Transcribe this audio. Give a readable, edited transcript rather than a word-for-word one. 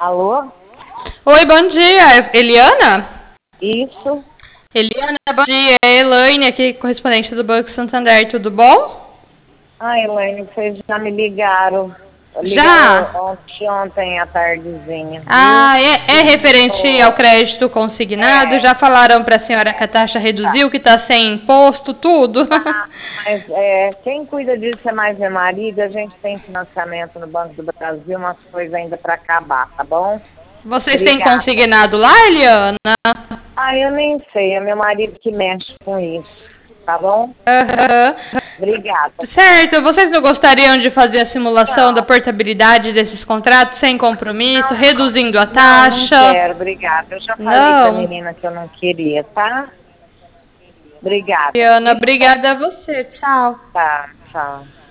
Alô? Oi, bom dia, Eliana? Isso? Eliana, bom dia, é Elaine aqui, correspondente do Banco Santander, tudo bom? Ah, Elaine, vocês já me ligaram. Ligaram Já? ontem à tardezinha, viu? Ah, é referente ao crédito consignado? É, Já falaram para a senhora que a taxa tá. reduziu, que está sem imposto, tudo? Mas quem cuida disso é mais meu marido. A gente tem financiamento no Banco do Brasil, umas coisas ainda para acabar, tá bom? Vocês têm Obrigada. consignado lá, Eliana? Ah, eu nem sei, é meu marido que mexe com isso, tá bom? Aham. Obrigada. Certo, vocês não gostariam de fazer a simulação da Não, portabilidade desses contratos sem compromisso, não, reduzindo a não taxa? quero, obrigada. Eu já falei pra Não. menina que eu não queria, tá? Obrigada. Eliana, Desculpa. obrigada a você. Tchau. Tá, tchau.